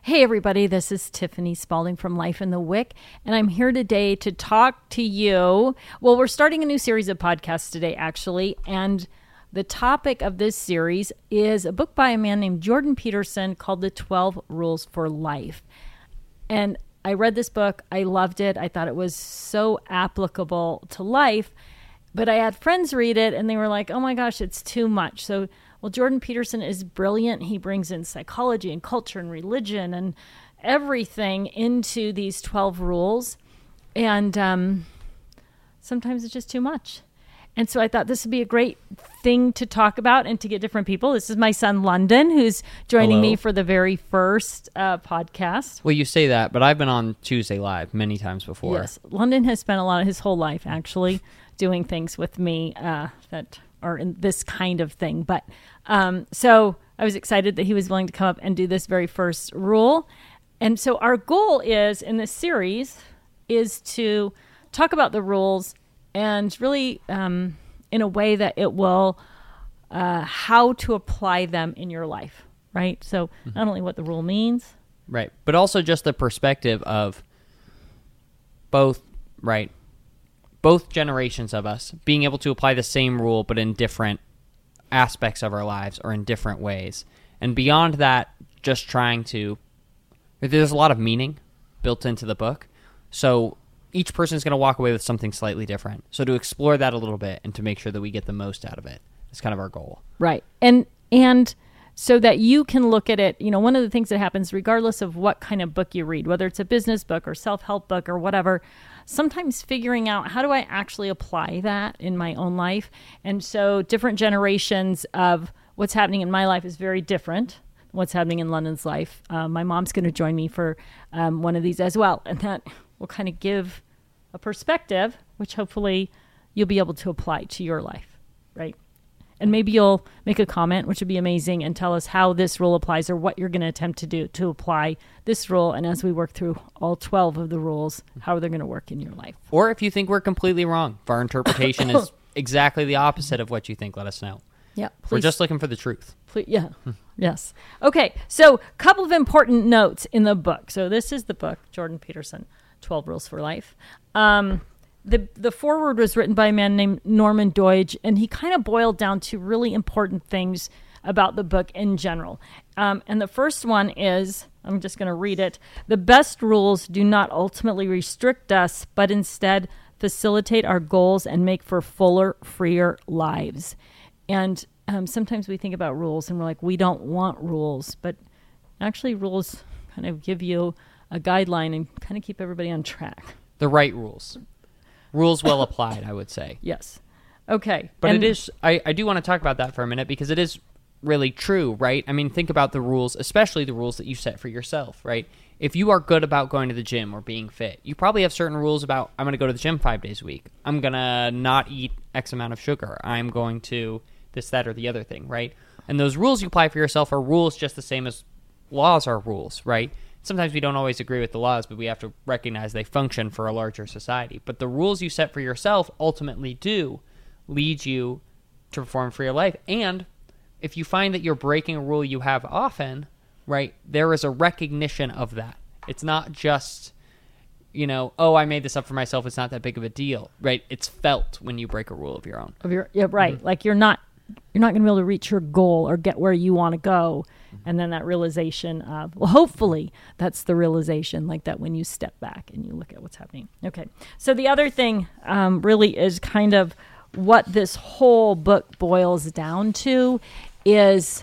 Hey everybody, this is Tiffany Spalding from Life in the Wick, and I'm here today to talk to you. Well, we're starting a new series of podcasts today, actually, and the topic of this series is a book by a man named Jordan Peterson called The 12 Rules for Life. And I read this book, I loved it, I thought it was so applicable to life, but I had friends read it and they were like, oh my gosh, it's too much. So well, Jordan Peterson is brilliant. He brings in psychology and culture and religion and everything into these 12 rules. And sometimes it's just too much. And so I thought this would be a great thing to talk about and to get different people. This is my son, London, who's joining me for the very first podcast. Well, you say that, but I've been on Tuesday Live many times before. Yes. London has spent his whole life, actually, doing things with me that are in this kind of thing. But so I was excited that he was willing to come up and do this very first rule. And so our goal is in this series is to talk about the rules and really in a way that it will how to apply them in your life, right? So not only what the rule means. Right, but also just the perspective of both, right? Both generations of us being able to apply the same rule, but in different aspects of our lives or in different ways. And beyond that, just trying to... There's a lot of meaning built into the book. So each person is going to walk away with something slightly different. So to explore that a little bit and to make sure that we get the most out of it is kind of our goal. Right. And so that you can look at it, one of the things that happens regardless of what kind of book you read, whether it's a business book or self-help book or whatever, sometimes figuring out how do I actually apply that in my own life. And so different generations of what's happening in my life is very different than what's happening in London's life. My mom's going to join me for one of these as well. And that will kind of give a perspective, which hopefully you'll be able to apply to your life, right? And maybe you'll make a comment, which would be amazing, and tell us how this rule applies or what you're going to attempt to do to apply this rule. And as we work through all 12 of the rules, how they're going to work in your life. Or if you think we're completely wrong, if our interpretation is exactly the opposite of what you think, let us know. Yeah, please. We're just looking for the truth. Please, yeah. Yes. Okay, so a couple of important notes in the book. So this is the book, Jordan Peterson, 12 Rules for Life. The foreword was written by a man named Norman Doidge, and he kind of boiled down to really important things about the book in general. And the first one is, I'm just going to read it, the best rules do not ultimately restrict us, but instead facilitate our goals and make for fuller, freer lives. And sometimes we think about rules and we're like, we don't want rules, but actually rules kind of give you a guideline and kind of keep everybody on track. The right rules. Rules well applied, I would say. Yes. Okay. But it is, I do want to talk about that for a minute because it is really true, right? I mean, think about the rules, especially the rules that you set for yourself, right? If you are good about going to the gym or being fit, you probably have certain rules about, I'm going to go to the gym 5 days a week. I'm going to not eat X amount of sugar. I'm going to this, that, or the other thing, right? And those rules you apply for yourself are rules just the same as laws are rules, right? Sometimes we don't always agree with the laws, but we have to recognize they function for a larger society. But the rules you set for yourself ultimately do lead you to perform for your life. And if you find that you're breaking a rule you have often, right, there is a recognition of that. It's not just, oh, I made this up for myself. It's not that big of a deal, right? It's felt when you break a rule of your own. Yeah, right. Mm-hmm. Like you're not going to be able to reach your goal or get where you want to go. And then that realization of, well, hopefully that's the realization, like that when you step back and you look at what's happening. Okay. So the other thing really is kind of what this whole book boils down to is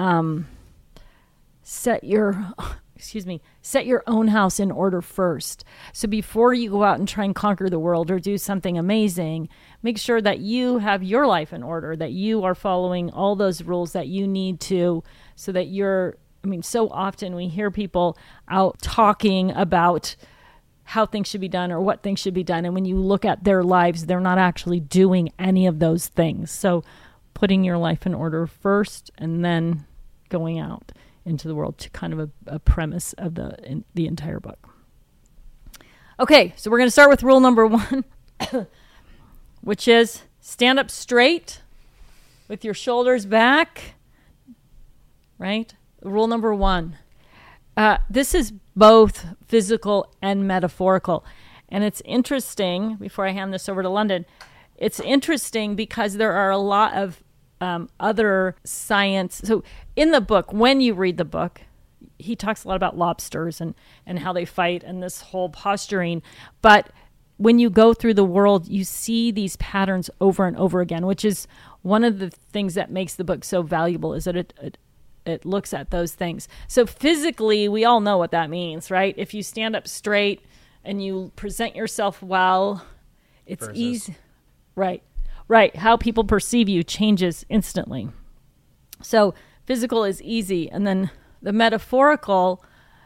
set your own house in order first. So before you go out and try and conquer the world or do something amazing, make sure that you have your life in order, that you are following all those rules that you need to, so that so often we hear people out talking about how things should be done or what things should be done. And when you look at their lives, they're not actually doing any of those things. So putting your life in order first and then going out into the world to kind of a premise of the entire book. Okay, so we're going to start with rule number 1, which is stand up straight with your shoulders back, right? Rule number 1. This is both physical and metaphorical. And it's interesting, before I hand this over to London, it's interesting because there are a lot of other science. So in the book, when you read the book, he talks a lot about lobsters and how they fight and this whole posturing. But when you go through the world, you see these patterns over and over again, which is one of the things that makes the book so valuable, is that it looks at those things. So physically, we all know what that means, right? If you stand up straight and you present yourself well, it's easy. Right. How people perceive you changes instantly. So physical is easy. And then the metaphorical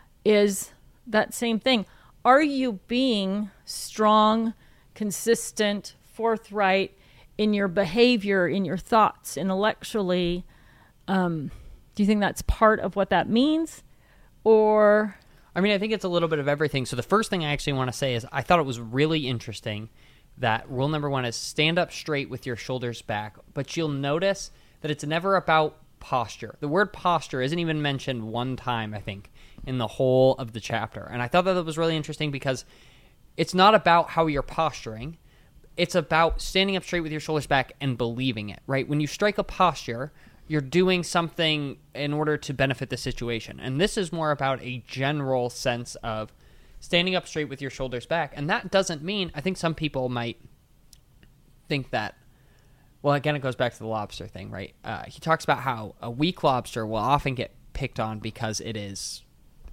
is that same thing. Are you being strong, consistent, forthright in your behavior, in your thoughts, intellectually? Do you think that's part of what that means? Or... I mean, I think it's a little bit of everything. So the first thing I actually want to say is I thought it was really interesting that rule number 1 is stand up straight with your shoulders back. But you'll notice that it's never about posture. The word posture isn't even mentioned one time, I think, in the whole of the chapter. And I thought that was really interesting because it's not about how you're posturing. It's about standing up straight with your shoulders back and believing it, right? When you strike a posture, you're doing something in order to benefit the situation. And this is more about a general sense of standing up straight with your shoulders back. And that doesn't mean, I think some people might think that, well, again, it goes back to the lobster thing, right? He talks about how a weak lobster will often get picked on because it's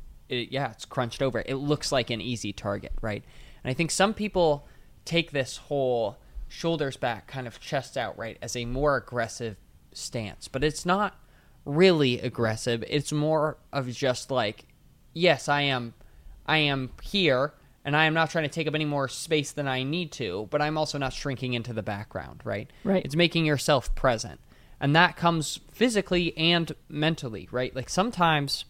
crunched over. It looks like an easy target, right? And I think some people take this whole shoulders back, kind of chest out, right, as a more aggressive stance. But it's not really aggressive. It's more of just like, yes, I am here, and I am not trying to take up any more space than I need to, but I'm also not shrinking into the background, right? Right. It's making yourself present. And that comes physically and mentally, right? Like sometimes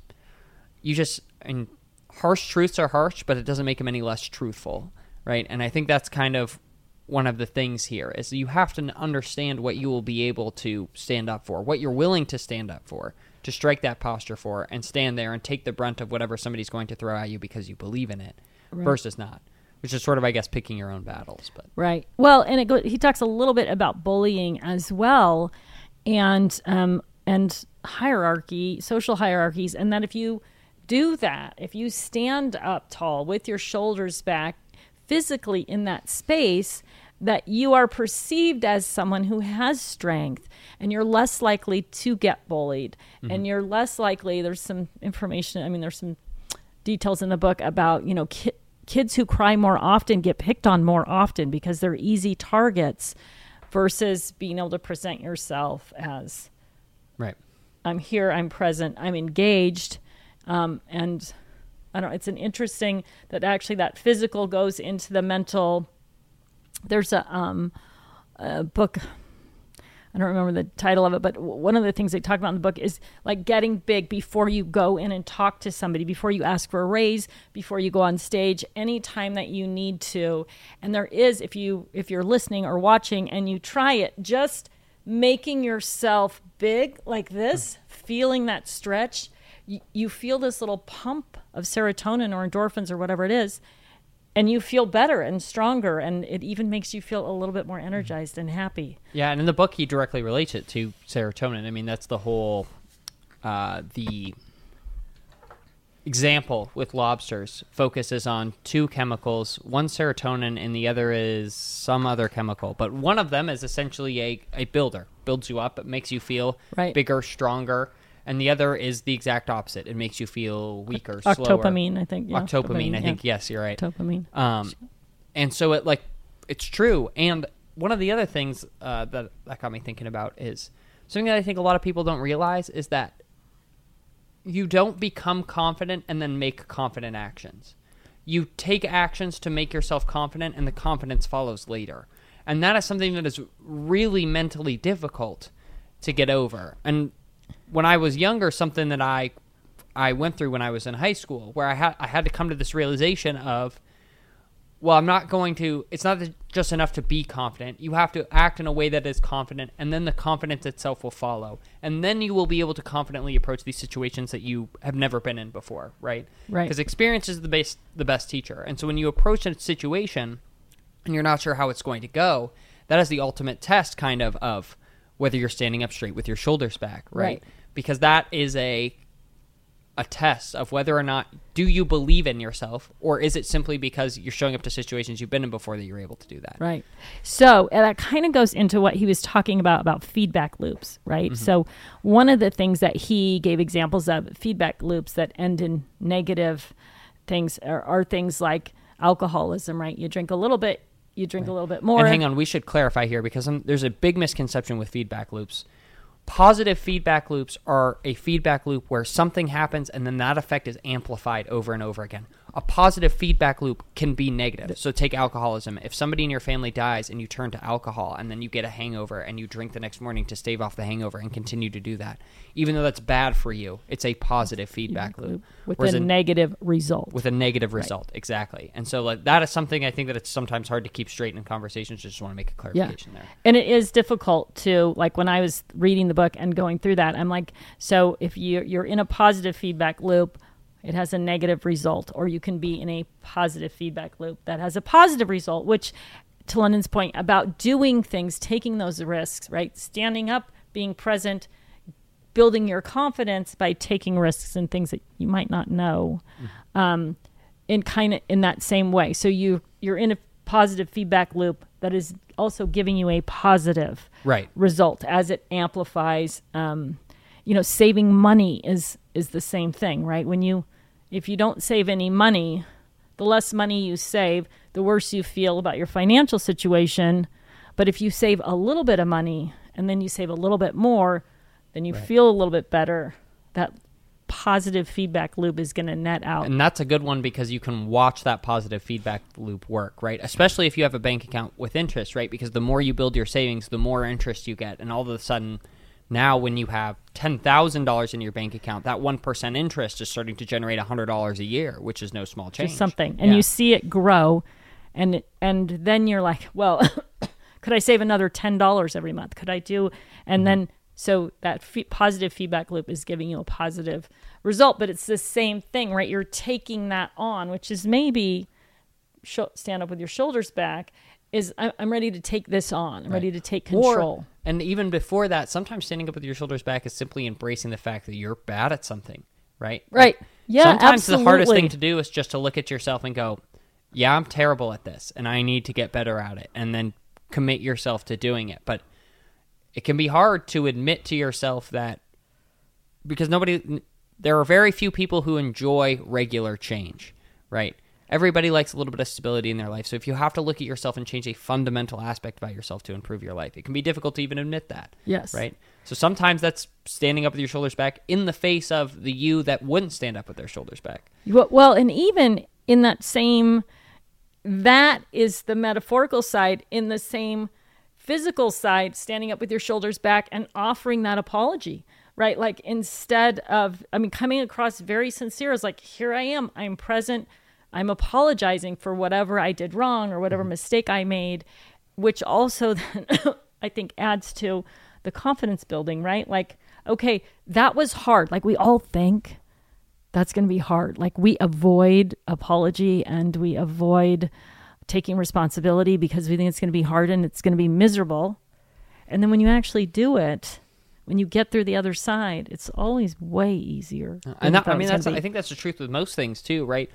harsh truths are harsh, but it doesn't make them any less truthful, right? And I think that's kind of one of the things here is you have to understand what you will be able to stand up for, what you're willing to stand up for, to strike that posture for, and stand there and take the brunt of whatever somebody's going to throw at you because you believe in it, versus not, which is sort of, I guess, picking your own battles. But right. Well, and he talks a little bit about bullying as well, and hierarchy, social hierarchies, and that if you do that, if you stand up tall with your shoulders back, physically in that space, that you are perceived as someone who has strength, and you're less likely to get bullied, and you're less likely, there's some information, there's some details in the book about, kids who cry more often get picked on more often because they're easy targets, versus being able to present yourself as, right, I'm here, I'm present, I'm engaged, and I don't know, it's an interesting that actually that physical goes into the mental. There's a book, I don't remember the title of it, but one of the things they talk about in the book is like getting big before you go in and talk to somebody, before you ask for a raise, before you go on stage, anytime that you need to. And there is, if you're listening or watching and you try it, just making yourself big like this, feeling that stretch, you feel this little pump of serotonin or endorphins or whatever it is, and you feel better and stronger, and it even makes you feel a little bit more energized and happy. Yeah, and in the book, he directly relates it to serotonin. That's the whole, the example with lobsters focuses on two chemicals, one serotonin and the other is some other chemical. But one of them is essentially a builder, builds you up, it makes you feel bigger, stronger. And the other is the exact opposite. It makes you feel weaker, slower. Octopamine, I think. Yeah. Octopamine, I think. Yes, you're right. Octopamine. And so it's true. And one of the other things that got me thinking about is something that I think a lot of people don't realize is that you don't become confident and then make confident actions. You take actions to make yourself confident, and the confidence follows later. And that is something that is really mentally difficult to get over. And when I was younger, something that I went through when I was in high school, where I had to come to this realization of well, it's not just enough to be confident. You have to act in a way that is confident, and then the confidence itself will follow. And then you will be able to confidently approach these situations that you have never been in before, right? Right. Because experience is the best teacher. And so when you approach a situation and you're not sure how it's going to go, that is the ultimate test kind of whether you're standing up straight with your shoulders back, right? Because that is a test of whether or not do you believe in yourself, or is it simply because you're showing up to situations you've been in before that you're able to do that. Right. So that kind of goes into what he was talking about feedback loops, right? Mm-hmm. So one of the things that he gave examples of feedback loops that end in negative things are things like alcoholism, right? You drink a little bit, you drink a little bit more. And hang on, we should clarify here because there's a big misconception with feedback loops. Positive feedback loops are a feedback loop where something happens and then that effect is amplified over and over again. A positive feedback loop can be negative. So take alcoholism. If somebody in your family dies and you turn to alcohol and then you get a hangover and you drink the next morning to stave off the hangover and continue to do that, even though that's bad for you, it's a positive feedback loop. With a negative result. With a negative result, exactly. And so that is something I think that it's sometimes hard to keep straight in conversations. Just want to make a clarification there. And it is difficult to, like when I was reading the book and going through that, I'm like, so if you're in a positive feedback loop, it has a negative result, or you can be in a positive feedback loop that has a positive result, which, to London's point about doing things, taking those risks, right? Standing up, being present, building your confidence by taking risks and things that you might not know, in kind of in that same way. So you're in a positive feedback loop that is also giving you a positive result as it amplifies. Saving money is the same thing, right? If you don't save any money, the less money you save, the worse you feel about your financial situation. But if you save a little bit of money and then you save a little bit more, then you feel a little bit better. That positive feedback loop is going to net out. And that's a good one because you can watch that positive feedback loop work, right? Especially if you have a bank account with interest, right? Because the more you build your savings, the more interest you get. And all of a sudden, now when you have $10,000 in your bank account, that 1% interest is starting to generate $100 a year, which is no small change. Just something. And you see it grow, and then you're like, well, could I save another $10 every month? Could I do? And then, so that positive feedback loop is giving you a positive result, but it's the same thing, right? You're taking that on, which is maybe stand up with your shoulders back, is I'm ready to take this on. I'm ready to take control. And even before that, sometimes standing up with your shoulders back is simply embracing the fact that you're bad at something, right? Right. Yeah, sometimes absolutely. the hardest thing to do is just to look at yourself and go, yeah, I'm terrible at this, and I need to get better at it, and then commit yourself to doing it. But it can be hard to admit to yourself that, because there are very few people who enjoy regular change, right? Everybody likes a little bit of stability in their life. So if you have to look at yourself and change a fundamental aspect about yourself to improve your life, it can be difficult to even admit that. Yes. Right? So sometimes that's standing up with your shoulders back in the face of the you that wouldn't stand up with their shoulders back. Well, and even in that same, that is the metaphorical side. In the same physical side, standing up with your shoulders back and offering that apology, right? Like instead of, coming across very sincere as like, here I am, I'm present, I'm apologizing for whatever I did wrong or whatever mistake I made, which also then I think adds to the confidence building, right? Like, okay, that was hard. Like we all think that's going to be hard. Like we avoid apology and we avoid taking responsibility because we think it's going to be hard and it's going to be miserable. And then when you actually do it, when you get through the other side, it's always way easier. And I think that's the truth with most things too, right?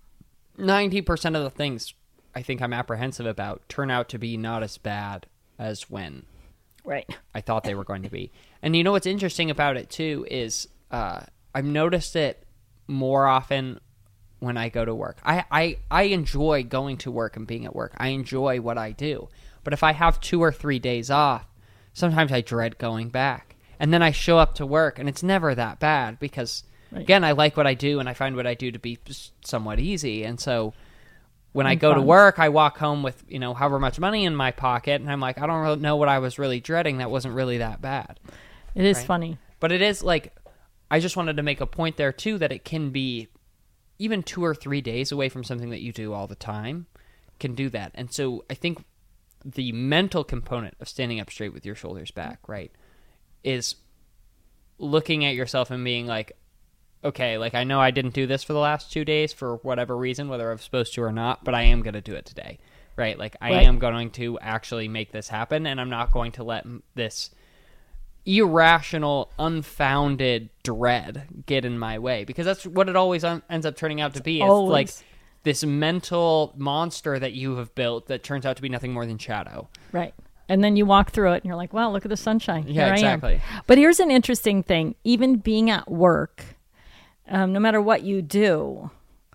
90% of the things I think I'm apprehensive about turn out to be not as bad as when I thought they were going to be. And you know what's interesting about it too is I've noticed it more often when I go to work. I enjoy going to work and being at work. I enjoy what I do. But if I have 2 or 3 days off, sometimes I dread going back. And then I show up to work and it's never that bad because again, I like what I do, and I find what I do to be somewhat easy. And so when I go to work, I walk home with, however much money in my pocket, and I'm like, I don't really know what I was really dreading. That wasn't really that bad. It is funny. But it is like, I just wanted to make a point there, too, that it can be even 2 or 3 days away from something that you do all the time can do that. And so I think the mental component of standing up straight with your shoulders back, right, is looking at yourself and being like, okay, like I know I didn't do this for the last 2 days for whatever reason, whether I'm supposed to or not, but I am going to do it today, right? Like I am going to actually make this happen, and I'm not going to let this irrational, unfounded dread get in my way, because that's what it always ends up turning out to be. It's like this mental monster that you have built that turns out to be nothing more than shadow. Right. And then you walk through it and you're like, wow, look at the sunshine. Yeah, Here exactly. I am. But here's an interesting thing. Even being at work, no matter what you do,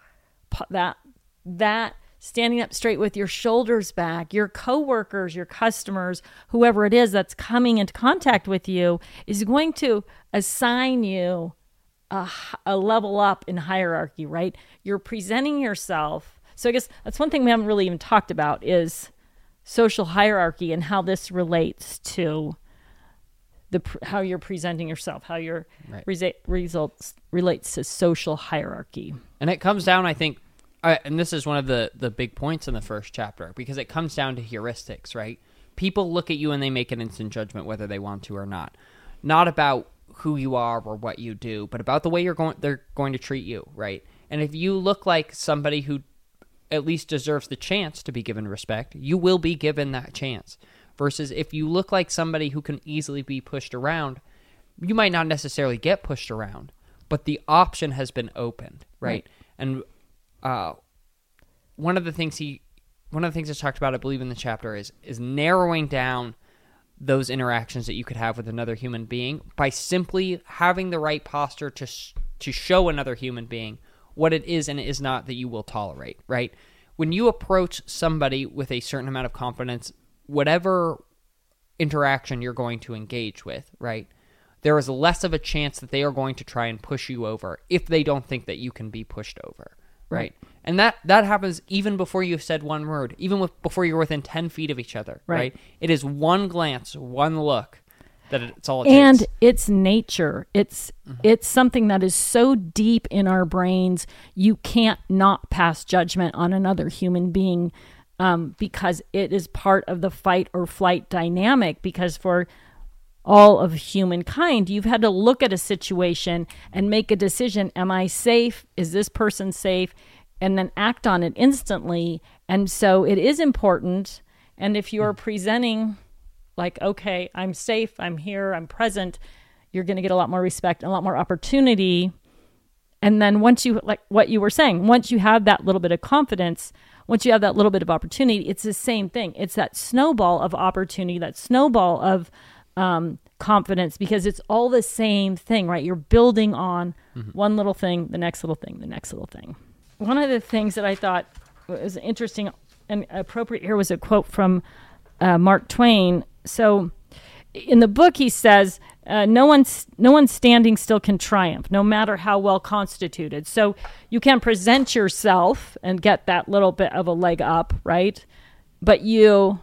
that standing up straight with your shoulders back, your coworkers, your customers, whoever it is that's coming into contact with you is going to assign you a level up in hierarchy, right? You're presenting yourself. So I guess that's one thing we haven't really even talked about is social hierarchy and how this relates to how you're presenting yourself, how your results relates to social hierarchy. And it comes down, I think, and this is one of the big points in the first chapter, because it comes down to heuristics, right? People look at you and they make an instant judgment whether they want to or not. Not about who you are or what you do, but about the way they're going to treat you, right? And if you look like somebody who at least deserves the chance to be given respect, you will be given that chance. Versus if you look like somebody who can easily be pushed around, you might not necessarily get pushed around, but the option has been opened, right? And one of the things that's talked about, I believe, in the chapter is narrowing down those interactions that you could have with another human being by simply having the right posture to show another human being what it is and is not that you will tolerate, right? When you approach somebody with a certain amount of confidence, whatever interaction you're going to engage with, right, there is less of a chance that they are going to try and push you over if they don't think that you can be pushed over, right? And that happens even before you've said one word, even before you're within 10 feet of each other, right? It is one glance, one look, that it's all it takes. And it's nature. It's something that is so deep in our brains, you can't not pass judgment on another human being because it is part of the fight or flight dynamic. Because for all of humankind, you've had to look at a situation and make a decision. Am I safe? Is this person safe? And then act on it instantly. And so it is important. And if you're presenting like, okay, I'm safe, I'm here, I'm present, you're going to get a lot more respect, a lot more opportunity. And then once you, like what you were saying, once you have that little bit of confidence, once you have that little bit of opportunity, it's the same thing. It's that snowball of opportunity, that snowball of confidence, because it's all the same thing, right? You're building on one little thing, the next little thing, the next little thing. One of the things that I thought was interesting and appropriate here was a quote from Mark Twain. So in the book, he says, no one standing still can triumph, no matter how well constituted. So you can present yourself and get that little bit of a leg up, right? But you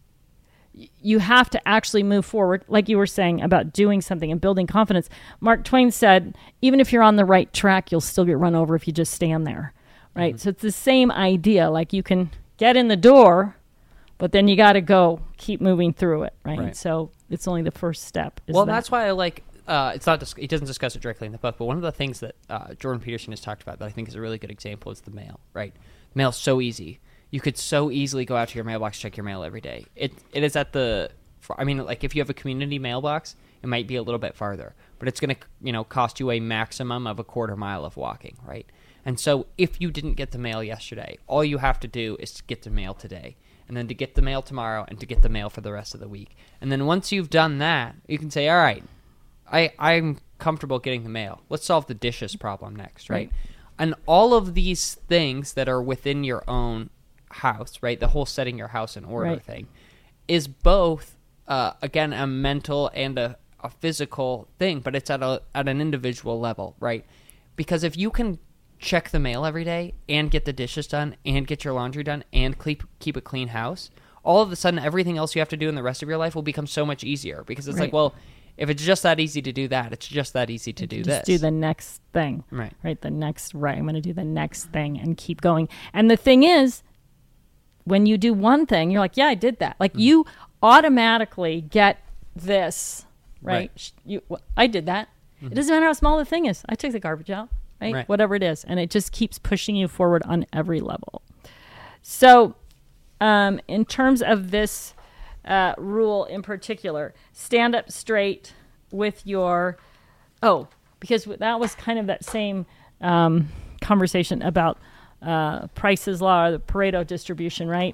have to actually move forward, like you were saying about doing something and building confidence. Mark Twain said, even if you're on the right track, you'll still get run over if you just stand there, right? So it's the same idea. Like you can get in the door, but then you got to go keep moving through it, right? So it's only the first step. That's why I like, it's not, he doesn't discuss it directly in the book, but one of the things that Jordan Peterson has talked about that I think is a really good example is the mail, right? The mail's so easy. You could so easily go out to your mailbox, check your mail every day. It is at like if you have a community mailbox, it might be a little bit farther, but it's going to, cost you a maximum of a quarter mile of walking, right? And so if you didn't get the mail yesterday, all you have to do is to get the mail today, and then to get the mail tomorrow, and to get the mail for the rest of the week. And then once you've done that, you can say, all right, I'm comfortable getting the mail. Let's solve the dishes problem next, right? And all of these things that are within your own house, right? The whole setting your house in order thing is both, again, a mental and a physical thing, but it's at an individual level, right? Because if you can check the mail every day and get the dishes done and get your laundry done and keep a clean house, all of a sudden everything else you have to do in the rest of your life will become so much easier, because it's like, well, if it's just that easy to do that, it's just that easy to do this. Just do the next thing. Right. I'm going to do the next thing and keep going. And the thing is, when you do one thing, you're like, yeah, I did that. Like you automatically get this, right? I did that. It doesn't matter how small the thing is. I took the garbage out, right? Whatever it is. And it just keeps pushing you forward on every level. So in terms of this rule in particular, stand up straight with your, because that was kind of that same conversation about Price's law, or the Pareto distribution, right?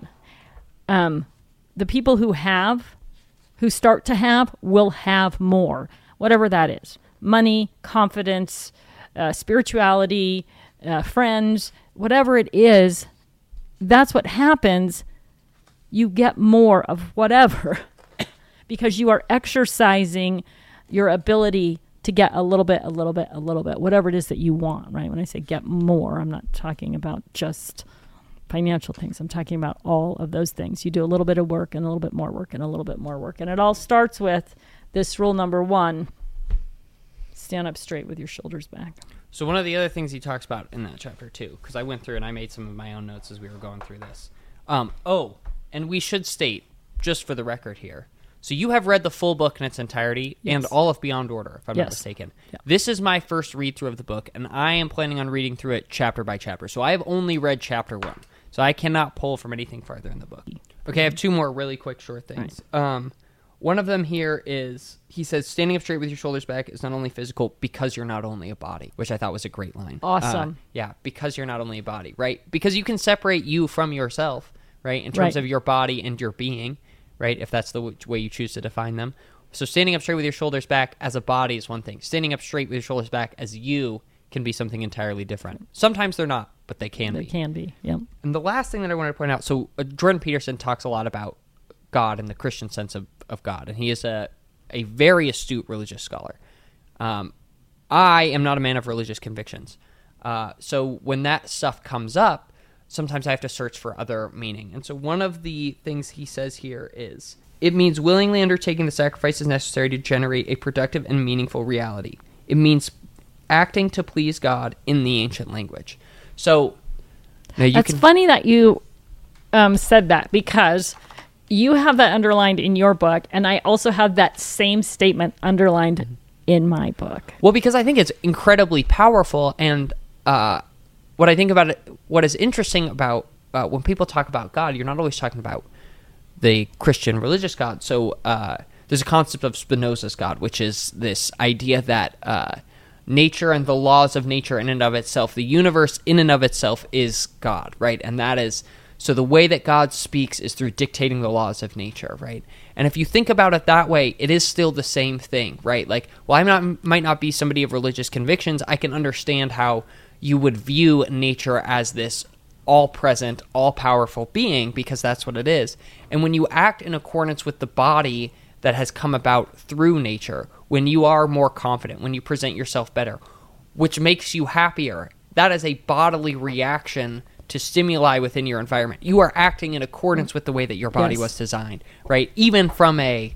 The people who start to have, will have more, whatever that is. Money, confidence, spirituality, friends, whatever it is, that's what happens. You get more of whatever because you are exercising your ability to get a little bit, whatever it is that you want, right? When I say get more, I'm not talking about just financial things. I'm talking about all of those things. You do a little bit of work and a little bit more work and a little bit more work. And it all starts with this rule number 1, stand up straight with your shoulders back. So one of the other things he talks about in that chapter too, because I went through and I made some of my own notes as we were going through this. And we should state, just for the record here, so you have read the full book in its entirety and all of Beyond Order, if I'm not mistaken. Yeah. This is my first read-through of the book, and I am planning on reading through it chapter by chapter. So I have only read chapter 1, so I cannot pull from anything farther in the book. Okay, I have 2 more really quick short things. Right. One of them here is, he says, standing up straight with your shoulders back is not only physical because you're not only a body, which I thought was a great line. Awesome. Because you're not only a body, right? Because you can separate you from yourself, right, in terms of your body and your being, right, if that's the way you choose to define them. So standing up straight with your shoulders back as a body is one thing. Standing up straight with your shoulders back as you can be something entirely different. Sometimes they're not, but they can be. They can be, yep. And the last thing that I wanted to point out, so Jordan Peterson talks a lot about God and the Christian sense of God, and he is a very astute religious scholar. I am not a man of religious convictions. So when that stuff comes up, sometimes I have to search for other meaning. And so one of the things he says here is, it means willingly undertaking the sacrifices necessary to generate a productive and meaningful reality. It means acting to please God in the ancient language. So now That's funny that you said that, because you have that underlined in your book, and I also have that same statement underlined in my book. Well, because I think it's incredibly powerful, and what I think about it, what is interesting about when people talk about God, you're not always talking about the Christian religious God. So there's a concept of Spinoza's God, which is this idea that nature and the laws of nature in and of itself, the universe in and of itself is God, right? And that is, so the way that God speaks is through dictating the laws of nature, right? And if you think about it that way, it is still the same thing, right? Like, well, might not be somebody of religious convictions. I can understand how you would view nature as this all-present, all-powerful being, because that's what it is. And when you act in accordance with the body that has come about through nature, when you are more confident, when you present yourself better, which makes you happier, that is a bodily reaction to stimuli within your environment. You are acting in accordance with the way that your body was designed, right? Even from a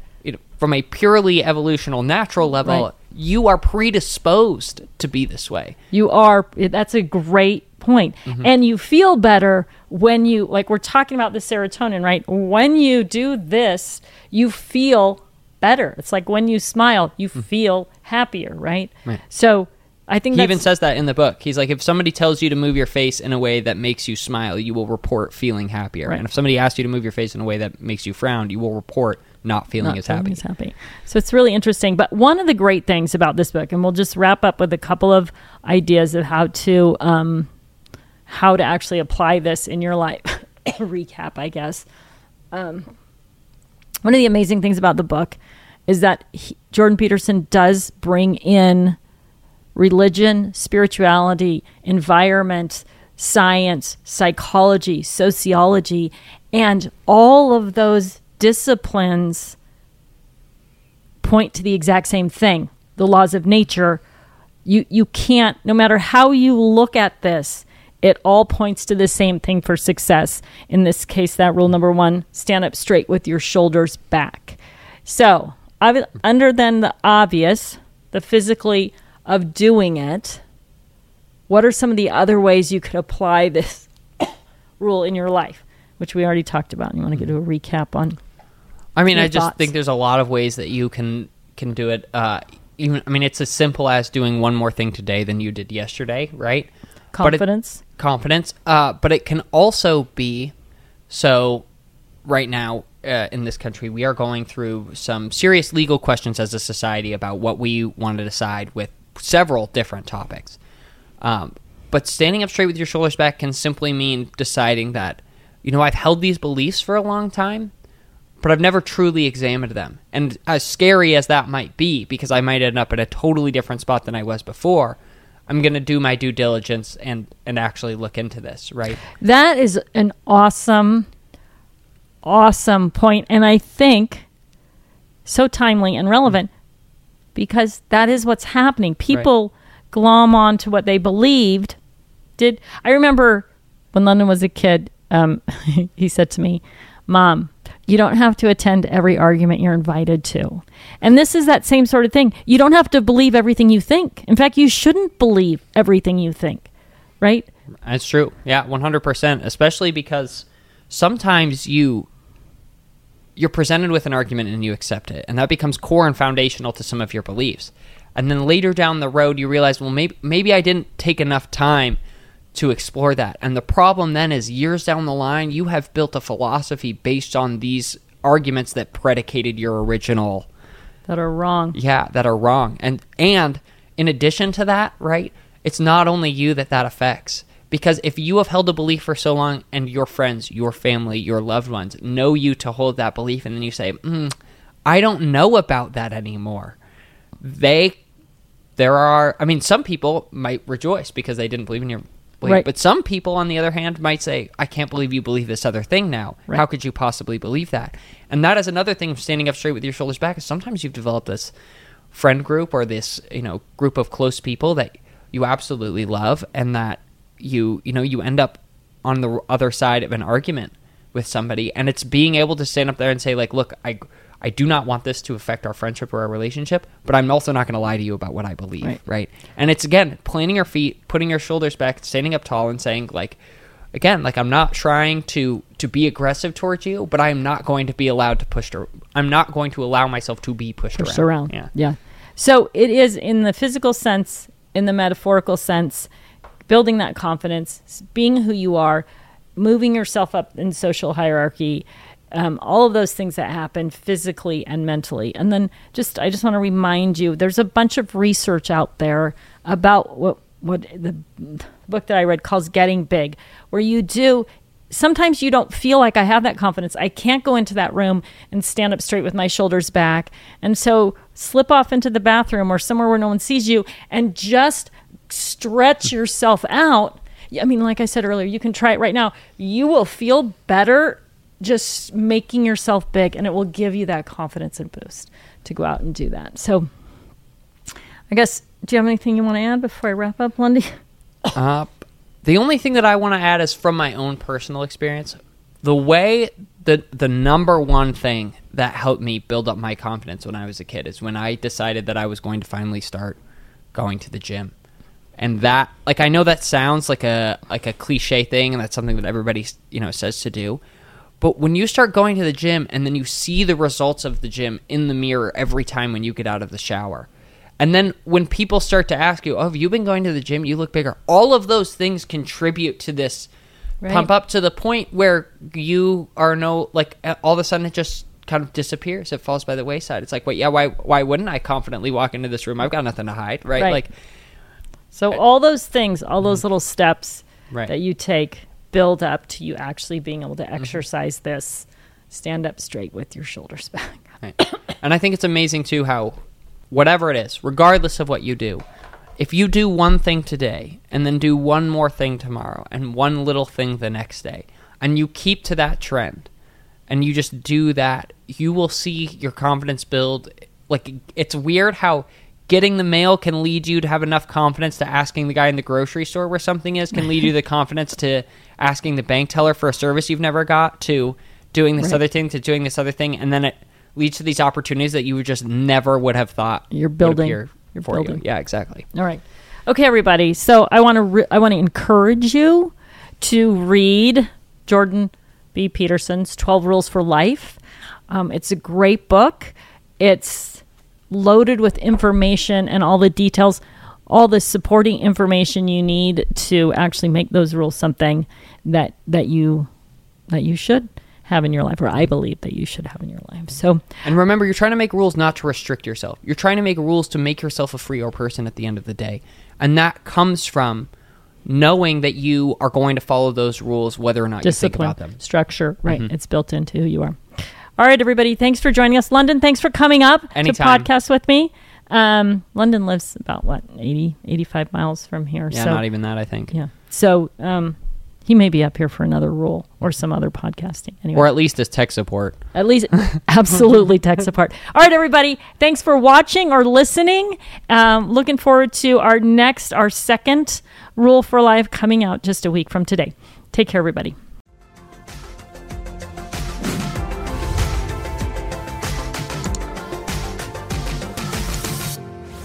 purely evolutional, natural level, you are predisposed to be this way. You are. That's a great point. Mm-hmm. And you feel better when you, like we're talking about the serotonin, right? When you do this, you feel better. It's like when you smile, you feel happier, right? So I think he even says that in the book. He's like, if somebody tells you to move your face in a way that makes you smile, you will report feeling happier. Right. And if somebody asks you to move your face in a way that makes you frown, you will report not feeling as happy. So it's really interesting. But one of the great things about this book, and we'll just wrap up with a couple of ideas of how to actually apply this in your life. Recap, I guess. One of the amazing things about the book is that Jordan Peterson does bring in religion, spirituality, environment, science, psychology, sociology, and all of those disciplines point to the exact same thing, the laws of nature. You can't, no matter how you look at this, it all points to the same thing for success. In this case, that rule number 1, stand up straight with your shoulders back. So, under then the obvious, the physically of doing it, what are some of the other ways you could apply this rule in your life? which we already talked about. And you want to do a recap on? I mean, your I just thoughts? think there's a lot of ways that you can do it. It's as simple as doing one more thing today than you did yesterday, right? Confidence. But it can also be, so right now in this country, we are going through some serious legal questions as a society about what we want to decide with several different topics. But standing up straight with your shoulders back can simply mean deciding that, I've held these beliefs for a long time, but I've never truly examined them. And as scary as that might be, because I might end up in a totally different spot than I was before, I'm going to do my due diligence and actually look into this, right? That is an awesome point. And I think so timely and relevant because that is what's happening. People glom on to what they believed. I remember when London was a kid, he said to me, "Mom, you don't have to attend every argument you're invited to." And this is that same sort of thing. You don't have to believe everything you think. In fact, you shouldn't believe everything you think, right? That's true. Yeah, 100%, especially because sometimes you're presented with an argument and you accept it, and that becomes core and foundational to some of your beliefs. And then later down the road, you realize, well, maybe I didn't take enough time to explore that. And the problem then is years down the line, you have built a philosophy based on these arguments that predicated your original... That are wrong. Yeah, that are wrong. And in addition to that, right, it's not only you that affects. Because if you have held a belief for so long and your friends, your family, your loved ones know you to hold that belief, and then you say, I don't know about that anymore. Some people might rejoice because they didn't believe in your belief. Right. But some people, on the other hand, might say, I can't believe you believe this other thing now. Right. How could you possibly believe that? And that is another thing of standing up straight with your shoulders back, is sometimes you've developed this friend group or this, group of close people that you absolutely love, and that you end up on the other side of an argument with somebody, and it's being able to stand up there and say, like, look, I do not want this to affect our friendship or our relationship, but I'm also not going to lie to you about what I believe, right? And it's, again, planting your feet, putting your shoulders back, standing up tall and saying, like, again, like, I'm not trying to be aggressive towards you, but I'm not going to be allowed to I'm not going to allow myself to be pushed around. Yeah. So it is in the physical sense, in the metaphorical sense, building that confidence, being who you are, moving yourself up in social hierarchy, all of those things that happen physically and mentally. And then I just want to remind you, there's a bunch of research out there about what the book that I read calls Getting Big, where sometimes you don't feel like I have that confidence. I can't go into that room and stand up straight with my shoulders back. And so slip off into the bathroom or somewhere where no one sees you and just stretch yourself out. I mean, like I said earlier, you can try it right now. You will feel better just making yourself big, and it will give you that confidence and boost to go out and do that. So I guess, do you have anything you want to add before I wrap up, Lundy? The only thing that I want to add is from my own personal experience. The way the number one thing that helped me build up my confidence when I was a kid is when I decided that I was going to finally start going to the gym. And that, like, I know that sounds like a cliche thing, and that's something that everybody, says to do. But when you start going to the gym and then you see the results of the gym in the mirror every time when you get out of the shower, and then when people start to ask you, oh, have you been going to the gym? You look bigger. All of those things contribute to this pump up to the point where you are all of a sudden it just kind of disappears. It falls by the wayside. It's like, why wouldn't I confidently walk into this room? I've got nothing to hide, right? So all those things, all those little steps that you take build up to you actually being able to exercise this, stand up straight with your shoulders back. Right. And I think it's amazing, too, how whatever it is, regardless of what you do, if you do one thing today and then do one more thing tomorrow and one little thing the next day, and you keep to that trend and you just do that, you will see your confidence build. Like, it's weird how getting the mail can lead you to have enough confidence to asking the guy in the grocery store where something is, can lead you the confidence to asking the bank teller for a service you've never got, to doing this other thing, to doing this other thing, and then it leads to these opportunities that you just never would have thought you're building. You. Yeah, exactly. All right. Okay, everybody. So I want to encourage you to read Jordan B. Peterson's 12 Rules for Life. It's a great book. It's loaded with information and all the details, all the supporting information you need to actually make those rules something that you should have in your life, or I believe that you should have in your life. So, and remember, you're trying to make rules not to restrict yourself. You're trying to make rules to make yourself a freer person at the end of the day. And that comes from knowing that you are going to follow those rules whether or not you think about them. Structure, right. It's built into who you are. All right, everybody. Thanks for joining us. London, thanks for coming up Anytime. to podcast with me. London lives about, 85 miles from here. Yeah, so, not even that, I think. Yeah. So he may be up here for another rule or some other podcasting. Anyway. Or at least as tech support. At least, absolutely tech support. All right, everybody. Thanks for watching or listening. Looking forward to our second Rule for Life coming out just a week from today. Take care, everybody.